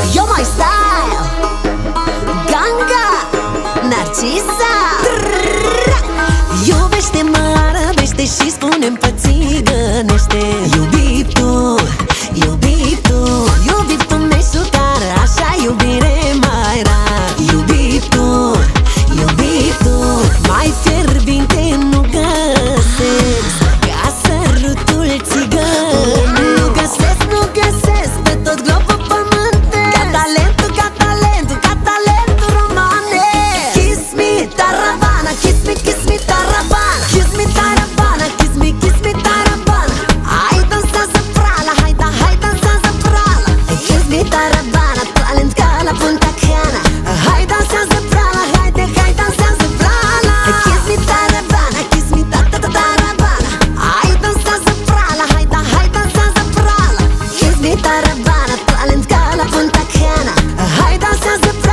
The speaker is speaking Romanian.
You're my style. Ganga, Narcisa. Iubește-mă, arăbește și spune-mi pe țigănește. Iubitul, iubitul, iubitul meșutar, așa iubire mai rar. Iubitul, iubitul, mai fierbinte nu găsesc ca sărutul țigănesc. Nu găsesc pe tot globul pământesc ca talentul, ca talentul, ca talentul romanesc. Kiss me, Tarabana, kiss me, kiss me, Tarabana. Kiss me, Tarabana, kiss me, kiss me, Tarabana. Hai dansează prala, hai dansează prala. Kiss me, Tarabana, talent ca la Punta Cana. Hai dansează prala, hai dansează prala. Kiss me, Tarabana, kiss me, Tarabana. Hai dansează prala, hai dansează prala. Kiss me, Tarabana, talent ca la Punta Cana. Hai dansează prala.